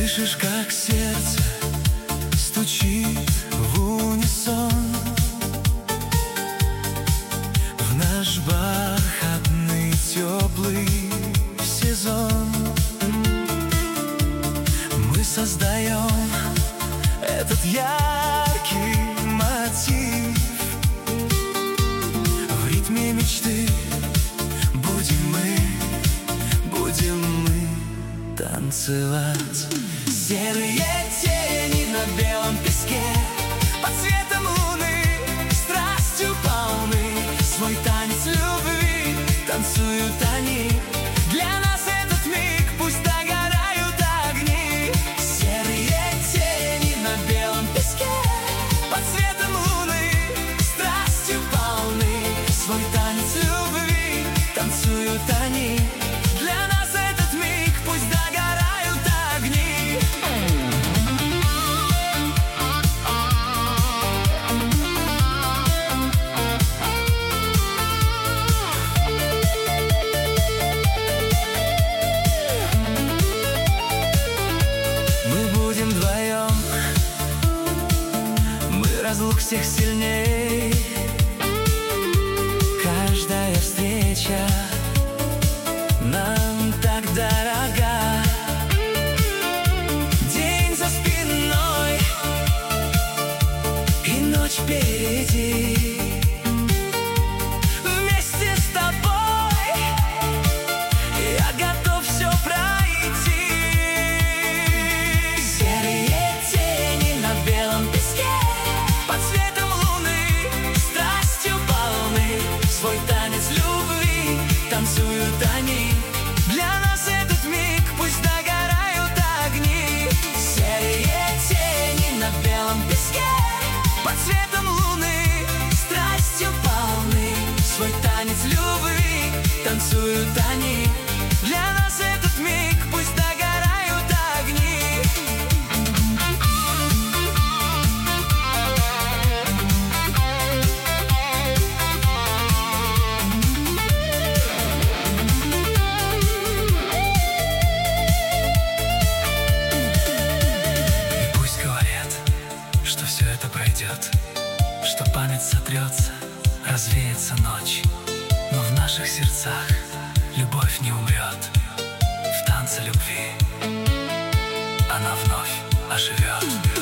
Слышишь, как сердце стучит в унисон в наш бархатный теплый сезон. Мы создаем этот яркий мотив. В ритме мечты будем мы танцевать. Серые тени на белом песке, под светом луны, страстью полны. Свой танец любви танцуют они. Для нас этот миг, пусть догорают огни. Серые тени на белом песке, под светом луны, страстью полны. Свой танец любви танцуют они. Для нас этот миг, пусть догорают огни. Мы будем вдвоем, мы разлук всех сильней. Каждая встреча нам так дорога. День за спиной и ночь впереди. Вместе с тобой я готов все пройти. Серые тени на белом песке, под светом луны, страстью полны. Свой танец любви танцуют они. Для нас этот миг, пусть догорают огни. Серые тени на белом песке, под светом луны, страстью полны. Свой танец любви танцуют они. Для нас этот миг, пусть догорают огни. Что все это пройдет, что память сотрется, развеется ночь. Но в наших сердцах любовь не умрет. В танце любви она вновь оживет.